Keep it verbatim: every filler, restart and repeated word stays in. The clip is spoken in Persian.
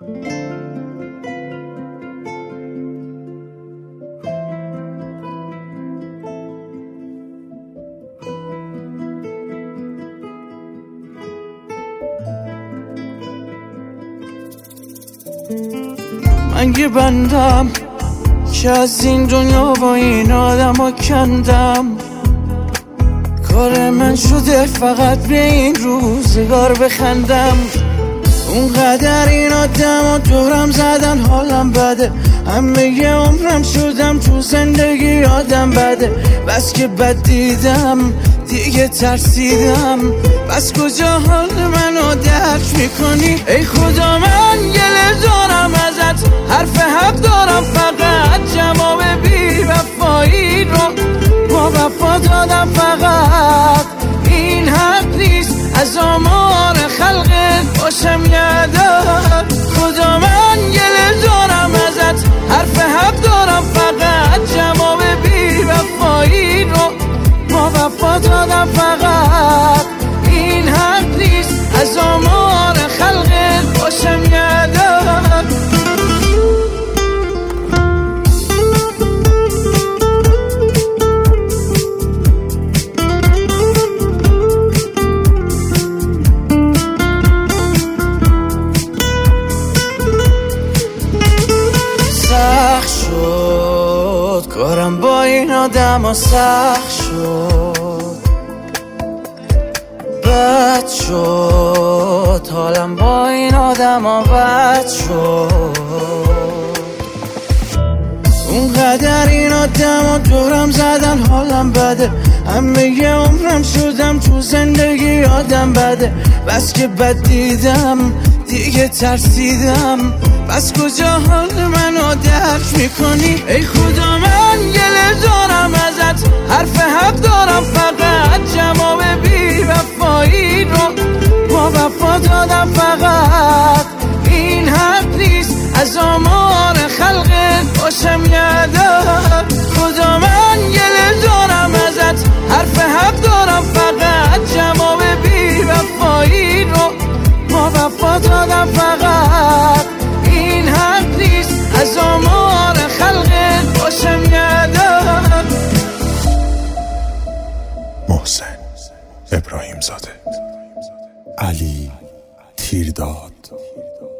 من یه بندم که از این دنیا با این آدم ها کندم. کار من شده فقط به این روزگار بخندم. اونقدر این آدم ها دورم زدن حالم بده. همه یه عمرم شدم تو زندگی آدم بده. بس که بد دیدم دیگه ترسیدم. بس کجا حال منو درک میکنی ای خدا؟ من گله دارم ازت، حرف حق دارم، فقط جواب بی وفایی رو با وفا دادم. فقط این حق نیست از آمار خلقت باشم یادم. خدا من گله دارم ازت، حرف حق دارم، فقط جواب بی وفایی رو با وفا دادم. فقط این حق نیست از آمار خلقت باشم یادم. سخت شد کارم با این آدم ها، سخت شد، بد شد حالم با این آدم ها، بد شد. اونقدر این آدم ها دورم زدن حالم بده. همه یه عمرم شدم تو زندگی آدم بده. بس که بد دیدم دیگه ترسیدم. بس کجا حال منو درک میکنی ای خدا؟ من گله دارم ازت، حرف حق دارم، فقط جواب بی وفایی رو با وفا دادم. فقط این حق نیست از آمار خلقت باشم یادم. خدا من گله دارم ازت، حرف حق دارم، فقط جواب بی وفایی رو با وفا دادم. فقط این حق نیست از آمار خلقت باشم یادم. محسن ابراهیم زاده، علی تیرداد.